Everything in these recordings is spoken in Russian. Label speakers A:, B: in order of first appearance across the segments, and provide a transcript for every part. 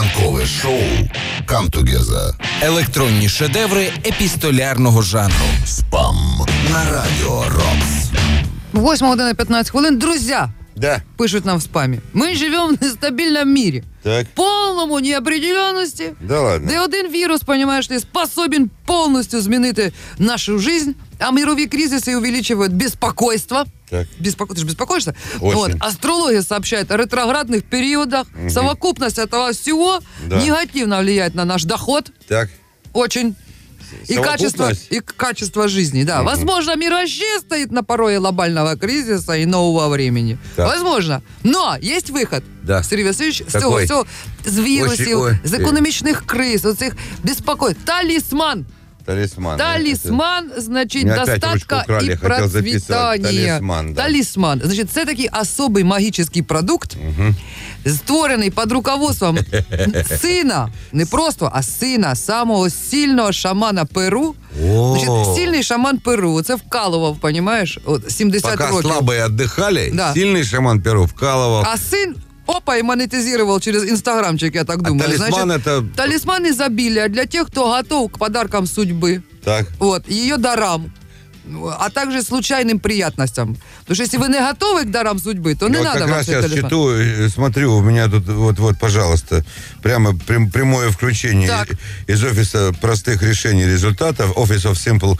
A: Ранкове шоу «Come Together».
B: Електронні шедеври епістолярного жанру.
A: Спам на Радіо Рокс.
C: 8:15. Друзья,
D: Да.
C: пишут нам в спаме. Мы живем в нестабильном мире.
D: Так.
C: Полному неопределенности.
D: Да ладно.
C: Де один вірус, понимаешь ли, способен повністю змінити нашу жизнь, а мировые кризисы увеличивают беспокойство.
D: Так.
C: Ты же беспокоишься?
D: Очень.
C: Вот. Астрология сообщает о ретроградных периодах. Совокупность этого всего негативно влияет на наш доход.
D: Так.
C: Очень. И качество жизни, да. Возможно, мир вообще стоит на пороге глобального кризиса и нового времени.
D: Так.
C: Возможно. Но есть выход.
D: Да.
C: Сергій Васильович, з
D: Какой?
C: цього з вірусів,
D: Ой.
C: з економічних криз, оцих безпокойств. Талісман. Талисман, значит,
D: Мне опять
C: достатка
D: ручку украли,
C: и
D: хотел записывать.
C: процветания.
D: Талисман, да.
C: Талисман. Значит, це такий особий магічний продукт, створений під руководством сина, не просто, а сина самого сильного шамана Перу. Значит, сильний шаман Перу. Це вкалував, понимаешь, от 70
D: Пока
C: років.
D: слабые отдыхали,
C: Да.
D: сильный шаман Перу вкалывал.
C: А сын и монетизировал через инстаграмчик, я так думаю.
D: талисман
C: Значит,
D: это-
C: талисман изобилия для тех, кто готов к подаркам судьбы.
D: Так.
C: Вот, ее дарам, а также случайным приятностям. Потому что если вы не готовы к дарам судьбы, то не
D: Вот
C: надо
D: как
C: вам
D: раз
C: этот
D: я
C: талисман.
D: считаю, смотрю, у меня тут, вот, пожалуйста, прямо прямое включение
C: Так.
D: из офиса простых решений и результатов, Office of Simple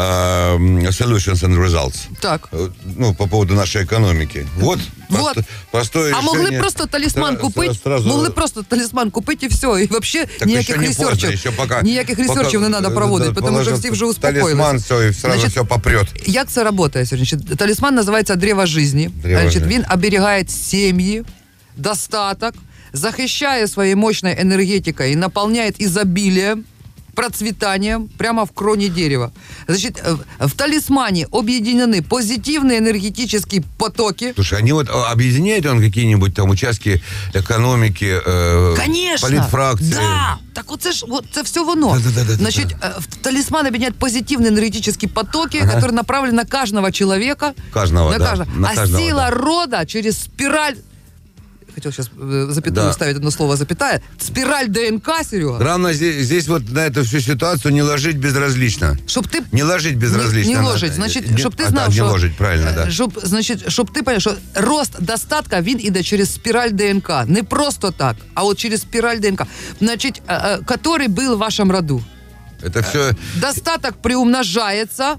D: Solutions and Results.
C: Так.
D: Ну, по поводу нашей экономики. Вот,
C: Вот.
D: простое
C: А
D: решение.
C: могли просто талисман купить,
D: сразу-
C: могли просто талисман купить и все. И вообще
D: Так
C: ніяких
D: еще не поздно,
C: ресерчів,
D: еще пока,
C: ніяких ресерчів не треба проводити, тому що всі вже успокоїлися.
D: Талисман, все, и сразу
C: Значит,
D: все попрет.
C: Як це працює сьогодні? Значить, талісман називається «Древо жизни».
D: Древо
C: Значить,
D: жизни.
C: він оберігає сім'ї, достаток, захищає своєю мощною енергетикою і наповняє ізобілієм, процветанием прямо в кроне дерева. Значит, в талисмане объединены позитивные энергетические потоки.
D: Слушай, они вот объединяют он какие-нибудь там участки экономики,
C: Конечно!
D: политфракции?
C: Да! Так це все воно.
D: Да.
C: Значит, талисман объединяет позитивные энергетические потоки, которые направлены на каждого человека.
D: Каждого,
C: на
D: да.
C: каждого.
D: На каждого,
C: сила
D: да.
C: рода через спираль... Хотел сейчас запятую
D: Да.
C: вставить одно слово запятая. Спираль ДНК, Серега.
D: Главное здесь вот на эту всю ситуацию не ложить безразлично.
C: Щоб ти
D: Не ложить безразлично.
C: не
D: надо.
C: ложить, значить,
D: Не-
C: щоб ти
D: а,
C: знав,
D: так,
C: що
D: не ложить, правильно, да.
C: щоб ти поняв, що рост достатка, він іде через спіраль ДНК. Не просто так, а от через спіраль ДНК. Значить, который был в вашем роду.
D: Это все...
C: Достаток приумножается,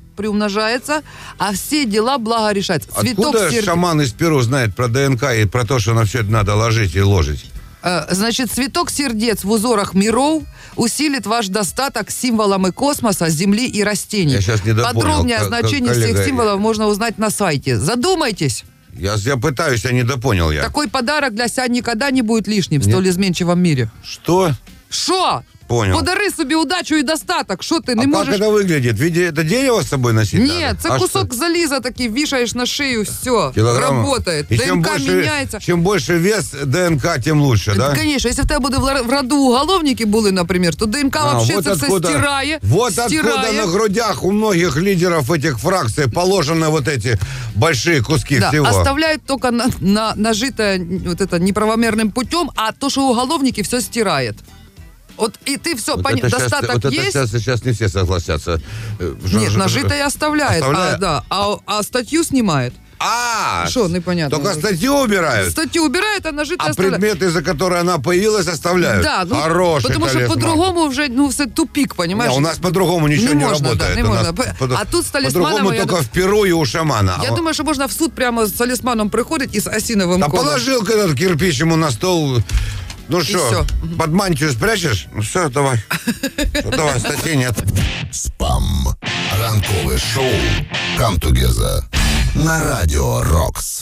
C: а все дела благо решаются.
D: Откуда шаман из Перу знает про ДНК и про то, что на все это надо ложить и ложить?
C: Значит, цветок сердец в узорах миров усилит ваш достаток символами космоса, земли и растений.
D: Я сейчас не допонял.
C: Подробнее значение
D: коллега,
C: всех символов можно узнать на сайте. Задумайтесь.
D: Я пытаюсь, я не допонял я.
C: Такой подарок для себя никогда не будет лишним в столь изменчивом мире.
D: Что?
C: Шо?
D: Понял.
C: Подари собі удачу і достаток. Що ти не
D: А
C: можеш?
D: как это выглядит? Это дерево с собой носить
C: Ні,
D: надо?
C: це
D: А
C: кусок
D: что?
C: заліза такий, вішаєш на шию, все,
D: Килограмм?
C: работает.
D: И
C: ДНК міняється.
D: чем больше вес ДНК, тем лучше, да?
C: Конечно, если в тебе буде в роду уголовники були, наприклад, то ДНК вообще
D: вот
C: це все стирає.
D: Вот откуда на грудях у многих лидеров этих фракций положены вот эти большие куски
C: Да,
D: всего.
C: оставляют только нажитое вот это неправомерным путем, а то, что уголовники, все стирает. Вот и ты все,
D: Вот это
C: достаток
D: щас,
C: есть?
D: сейчас не все согласятся.
C: Нет, нажитое оставляет, а статью снимает. Что, непонятно.
D: Только статью убирают.
C: Статью убирает, а нажитое
D: А
C: оставляет.
D: предметы, за которые она появилась, оставляют.
C: Да, ну,
D: Хороший
C: потому что
D: талисман.
C: по-другому уже, все тупик, понимаешь?
D: Не, у нас по-другому ничего не
C: можно,
D: работает.
C: да, не
D: У нас
C: можно. А тут с талисманом...
D: По-другому
C: я
D: только в Перу и у шамана.
C: Я думаю, что можно в суд прямо с талисманом приходить и с осиновым
D: Да
C: колом.
D: положил этот кирпич ему на стол. Ну что,
C: всё.
D: под мантию спрячешь? Ну все, давай. Давай, статьи нет.
A: Спам. Ранкове шоу «Come Together» на Радіо Рокс.